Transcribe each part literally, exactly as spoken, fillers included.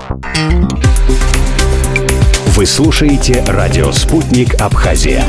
Вы слушаете радио «Спутник Абхазия».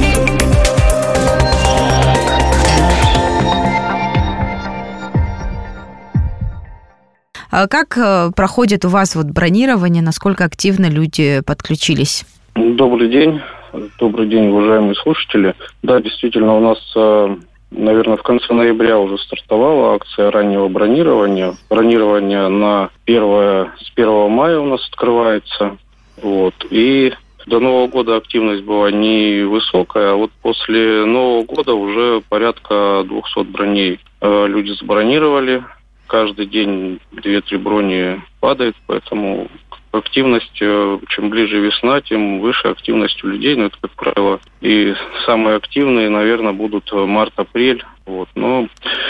Как проходит у вас вот бронирование? Насколько активно люди подключились? Добрый день. Добрый день, уважаемые слушатели. Да, действительно, у нас, наверное, в конце ноября уже стартовала акция раннего бронирования. Бронирование на первое, с первого мая у нас открывается. Вот. И до Нового года активность была невысокая, а вот после Нового года уже порядка двухсот броней люди забронировали. Каждый день две-три брони падает, поэтому активность, чем ближе весна, тем выше активность у людей, но это, как правило, и самые активные, наверное, будут март-апрель. Вот. Но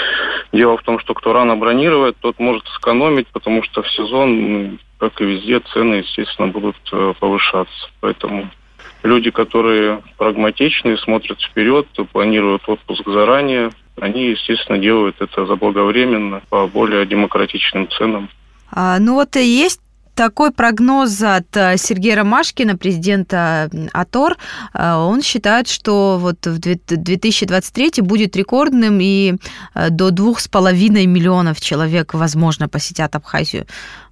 дело в том, что кто рано бронирует, тот может сэкономить, потому что в сезон, как и везде, цены, естественно, будут повышаться. Поэтому люди, которые прагматичны, смотрят вперед, планируют отпуск заранее, они, естественно, делают это заблаговременно, по более демократичным ценам. А, ну вот и есть такой прогноз от Сергея Ромашкина, президента АТОР. Он считает, что вот в две тысячи двадцать третий будет рекордным, и до двух с половиной миллионов человек, возможно, посетят Абхазию.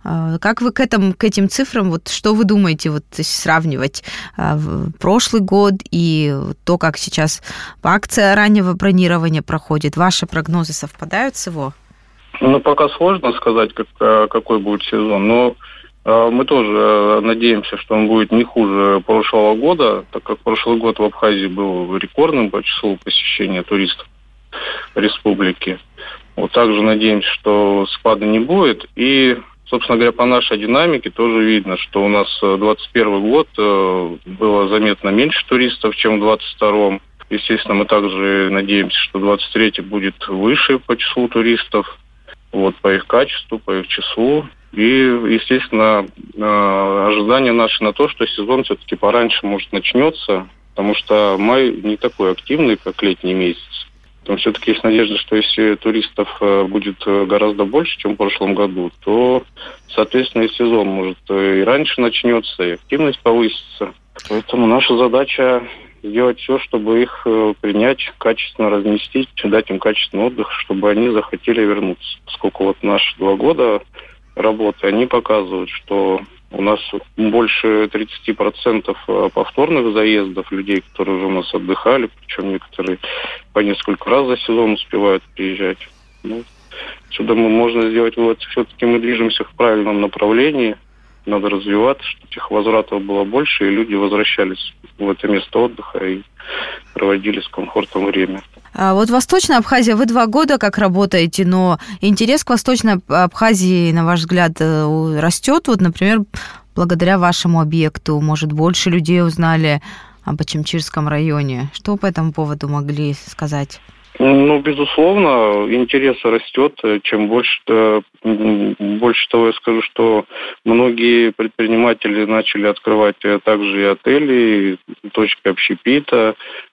Как вы к этому, к этим цифрам, вот что вы думаете, вот сравнивать прошлый год и то, как сейчас акция раннего бронирования проходит? Ваши прогнозы совпадают с его? Ну, пока сложно сказать, как, какой будет сезон, но мы тоже надеемся, что он будет не хуже прошлого года, так как прошлый год в Абхазии был рекордным по числу посещения туристов республики. Вот также надеемся, что спада не будет. И, собственно говоря, по нашей динамике тоже видно, что у нас двадцать первый год было заметно меньше туристов, чем в двадцать втором. Естественно, мы также надеемся, что двадцать третий будет выше по числу туристов, вот, по их качеству, по их числу. И, естественно, ожидания наши на то, что сезон все-таки пораньше, может, начнется, потому что май не такой активный, как летний месяц. Поэтому все-таки есть надежда, что если туристов будет гораздо больше, чем в прошлом году, то, соответственно, и сезон, может, и раньше начнется, и активность повысится. Поэтому наша задача сделать все, чтобы их принять, качественно разместить, дать им качественный отдых, чтобы они захотели вернуться. Поскольку вот наши два года работы, они показывают, что у нас больше тридцать процентов повторных заездов людей, которые уже у нас отдыхали, причем некоторые по несколько раз за сезон успевают приезжать. Ну, сюда мы можно сделать вывод, все-таки мы движемся в правильном направлении, надо развиваться, чтобы этих возвратов было больше, и люди возвращались в это место отдыха и проводили с комфортом время. А вот Восточная Абхазия, вы два года как работаете, но интерес к Восточной Абхазии, на ваш взгляд, растет? Вот, например, благодаря вашему объекту, может, больше людей узнали об Ачимчирском районе. Что по этому поводу могли сказать? Ну, безусловно, интерес растет. Чем больше, больше того, я скажу, что многие предприниматели начали открывать также и отели, и точки общепита,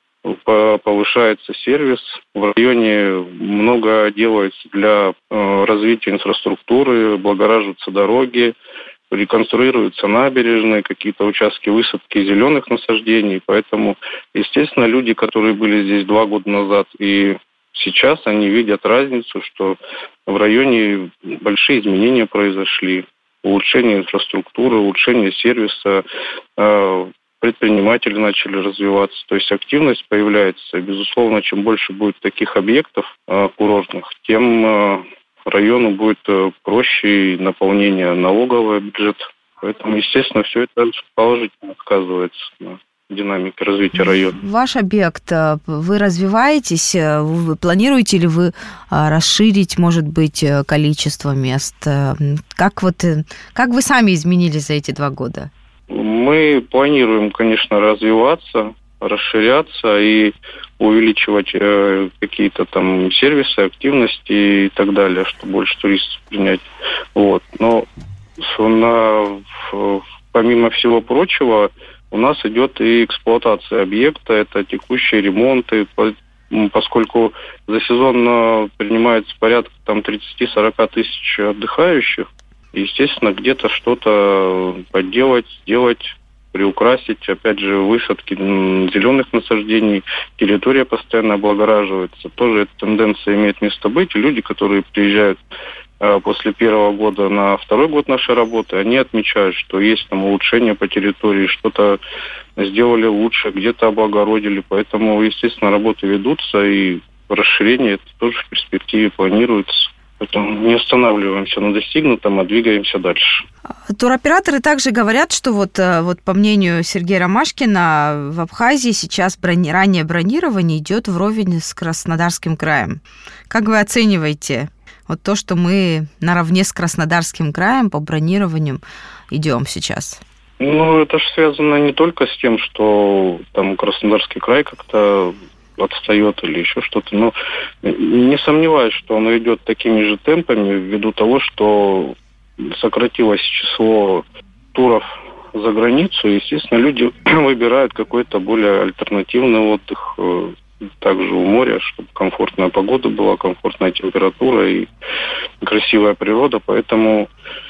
повышается сервис. В районе много делается для развития инфраструктуры, облагораживаются дороги, реконструируются набережные, какие-то участки высадки зеленых насаждений. Поэтому, естественно, люди, которые были здесь два года назад и сейчас, они видят разницу, что в районе большие изменения произошли. Улучшение инфраструктуры, улучшение сервиса, предприниматели начали развиваться. То есть активность появляется. Безусловно, чем больше будет таких объектов курортных, тем району будет проще наполнение налогового бюджета. Поэтому, естественно, все это положительно сказывается на динамике развития района. Ваш объект, вы развиваетесь? Вы, планируете ли вы расширить, может быть, количество мест? Как, вот, как вы сами изменились за эти два года? Мы планируем, конечно, развиваться, расширяться и увеличивать э, какие-то там сервисы, активности и так далее, чтобы больше туристов принять. Вот. Но на, помимо всего прочего, у нас идет и эксплуатация объекта, это текущие ремонты, поскольку за сезон принимается порядка там тридцать-сорок тысяч отдыхающих, естественно, где-то что-то подделать, сделать, приукрасить. Опять же, высадки зеленых насаждений, территория постоянно облагораживается. Тоже эта тенденция имеет место быть. И люди, которые приезжают э, после первого года на второй год нашей работы, они отмечают, что есть там улучшение по территории, что-то сделали лучше, где-то облагородили. Поэтому, естественно, работы ведутся, и расширение это тоже в перспективе планируется. Поэтому не останавливаемся на достигнутом, а двигаемся дальше. Туроператоры также говорят, что вот, вот по мнению Сергея Ромашкина, в Абхазии сейчас брони... раннее бронирование идет вровень с Краснодарским краем. Как вы оцениваете вот то, что мы наравне с Краснодарским краем по бронированию идем сейчас? Ну, это же связано не только с тем, что там Краснодарский край как-то отстает или еще что-то. Но не сомневаюсь, что оно идет такими же темпами ввиду того, что сократилось число туров за границу. Естественно, люди выбирают какой-то более альтернативный отдых. Также у моря, чтобы комфортная погода была, комфортная температура и красивая природа. Поэтому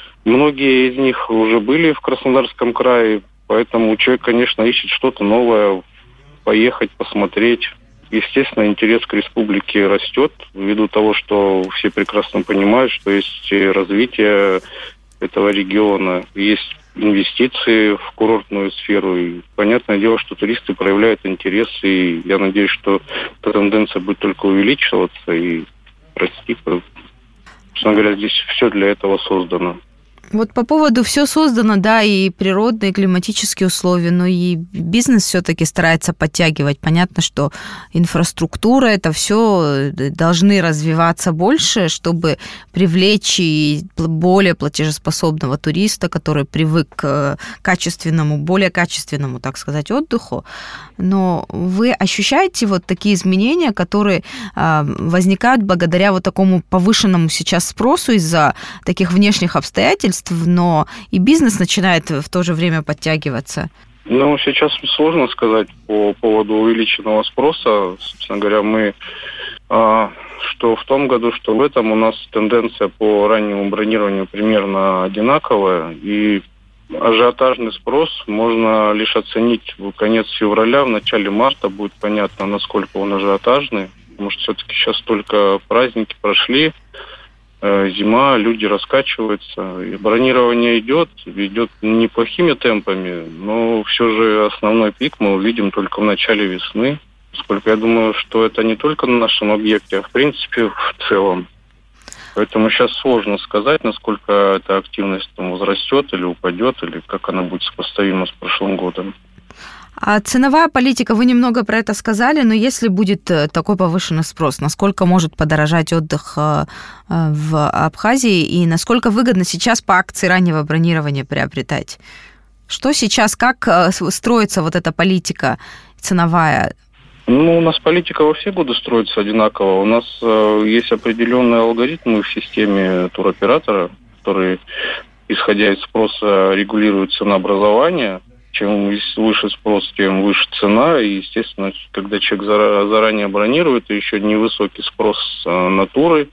многие из них уже были в Краснодарском крае. Поэтому человек, конечно, ищет что-то новое, поехать, посмотреть. Естественно, интерес к республике растет, ввиду того, что все прекрасно понимают, что есть развитие этого региона, есть инвестиции в курортную сферу. И понятное дело, что туристы проявляют интерес, и я надеюсь, что эта тенденция будет только увеличиваться и расти. Собственно говоря, здесь все для этого создано. Вот по поводу все создано, да, и природные, и климатические условия, но и бизнес все-таки старается подтягивать. Понятно, что инфраструктура, это все должны развиваться больше, чтобы привлечь и более платежеспособного туриста, который привык к качественному, более качественному, так сказать, отдыху. Но вы ощущаете вот такие изменения, которые возникают благодаря вот такому повышенному сейчас спросу из-за таких внешних обстоятельств, но и бизнес начинает в то же время подтягиваться? Ну, сейчас сложно сказать по поводу увеличенного спроса. Собственно говоря, мы, а, что в том году, что в этом, у нас тенденция по раннему бронированию примерно одинаковая, и ажиотажный спрос можно лишь оценить в конец февраля, в начале марта будет понятно, насколько он ажиотажный, потому что все-таки сейчас только праздники прошли, зима, люди раскачиваются, и бронирование идет, идет неплохими темпами, но все же основной пик мы увидим только в начале весны, поскольку я думаю, что это не только на нашем объекте, а в принципе в целом. Поэтому сейчас сложно сказать, насколько эта активность там возрастет или упадет, или как она будет сопоставима с прошлым годом. А ценовая политика, вы немного про это сказали, но если будет такой повышенный спрос, насколько может подорожать отдых в Абхазии и насколько выгодно сейчас по акции раннего бронирования приобретать? Что сейчас, как строится вот эта политика ценовая? Ну, у нас политика во все годы строится одинаково. У нас э, есть определенные алгоритмы в системе туроператора, которые, исходя из спроса, регулируют ценообразование. Чем выше спрос, тем выше цена. И, естественно, когда человек заранее бронирует, и еще невысокий спрос на туры,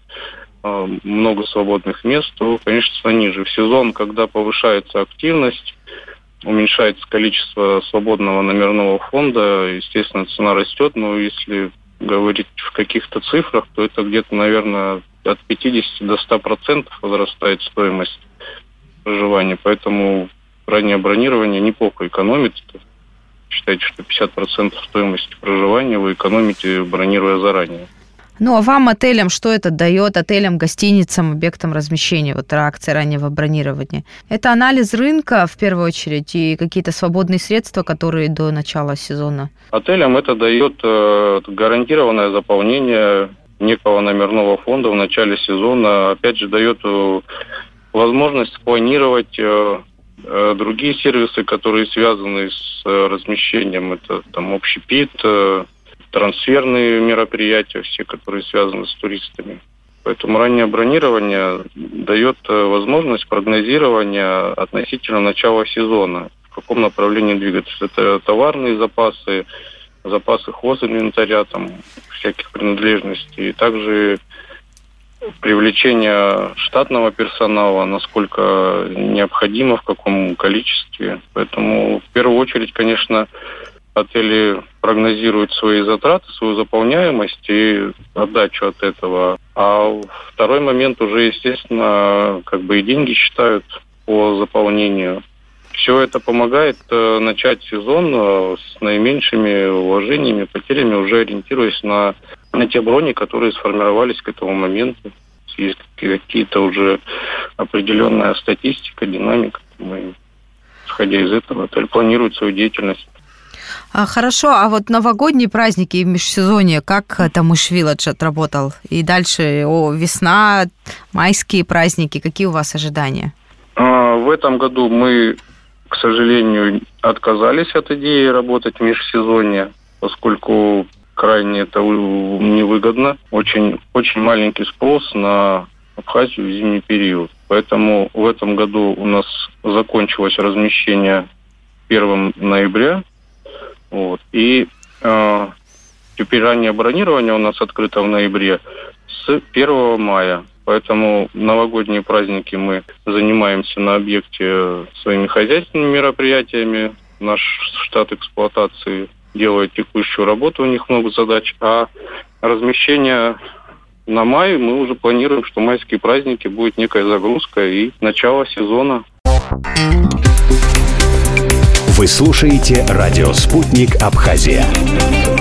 много свободных мест, то, конечно, цена ниже. В сезон, когда повышается активность, уменьшается количество свободного номерного фонда, естественно, цена растет. Но если говорить в каких-то цифрах, то это где-то, наверное, от пятидесяти до ста процентов возрастает стоимость проживания. Поэтому раннее бронирование неплохо экономит. Считайте, что пятьдесят процентов стоимости проживания вы экономите, бронируя заранее. Ну, а вам, отелям, что это дает? Отелям, гостиницам, объектам размещения, вот акция раннего бронирования? Это анализ рынка, в первую очередь, и какие-то свободные средства, которые до начала сезона? Отелям это дает э, гарантированное заполнение некого номерного фонда в начале сезона. Опять же, дает э, возможность планировать э, другие сервисы, которые связаны с размещением, это там общепит, трансферные мероприятия, все, которые связаны с туристами. Поэтому раннее бронирование дает возможность прогнозирования относительно начала сезона, в каком направлении двигаться. Это товарные запасы, запасы хозинвентаря, там, всяких принадлежностей, и также привлечение штатного персонала, насколько необходимо, в каком количестве. Поэтому в первую очередь, конечно, отели прогнозируют свои затраты, свою заполняемость и отдачу от этого. А второй момент уже, естественно, как бы и деньги считают по заполнению. Все это помогает э, начать сезон э, с наименьшими вложениями, потерями, уже ориентируясь на, на те брони, которые сформировались к этому моменту. Есть какие-то уже определенная статистика, динамика. Мы, исходя из этого, отель планирует свою деятельность. Хорошо, а вот новогодние праздники и межсезонье, как там Иш-Вилладж отработал? И дальше о, весна, майские праздники, какие у вас ожидания? А, в этом году мы, к сожалению, отказались от идеи работать в межсезонье, поскольку крайне это невыгодно. Очень, очень маленький спрос на Абхазию в зимний период. Поэтому в этом году у нас закончилось размещение первого ноября. Вот. И э, теперь раннее бронирование у нас открыто в ноябре с первого мая. Поэтому новогодние праздники мы занимаемся на объекте своими хозяйственными мероприятиями. Наш штат эксплуатации делает текущую работу, у них много задач. А размещение на май мы уже планируем, что майские праздники будет некая загрузка и начало сезона. Вы слушаете радио «Спутник Абхазия».